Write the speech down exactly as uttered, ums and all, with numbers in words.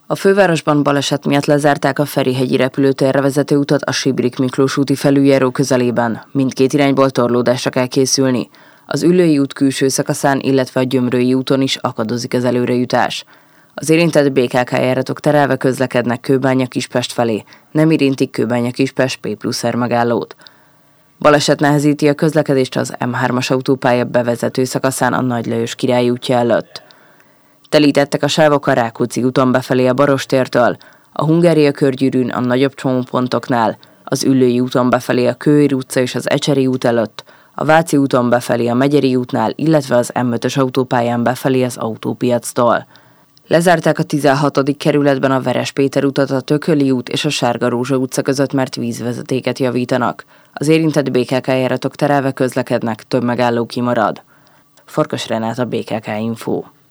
A fővárosban baleset miatt lezárták a Ferihegyi repülőtérre vezető utat a Sibrik Miklós úti felüljáró közelében. Mindkét irányból torlódásra kell készülni. Az Üllői út külső szakaszán, illetve a Gyömrői úton is akadozik az előrejutás. Az érintett bé ká ká járatok terelve közlekednek Kőbánya-Kispest felé, nem érintik Kőbánya-Kispest P plusz R megállót. Baleset nehezíti a közlekedést az M hármas autópálya bevezető szakaszán a Nagy Lajos Király útja előtt. Telítettek a sávok a Rákóczi úton befelé a Barostértől, a Hungária körgyűrűn a nagyobb csomópontoknál, az Üllői úton befelé a Kőér utca és az Ecseri út előtt, a Váci úton befelé a Megyeri útnál, illetve az M ötös autópályán befelé az Autópiactól. Lezárták a tizenhatodik kerületben a Veres Péter utat a Tököli út és a Sárga Rózsa utca között, mert vízvezetéket javítanak. Az érintett bé ká ká járatok terelve közlekednek, több megálló kimarad. Farkas Renát, a bé ká ká Info.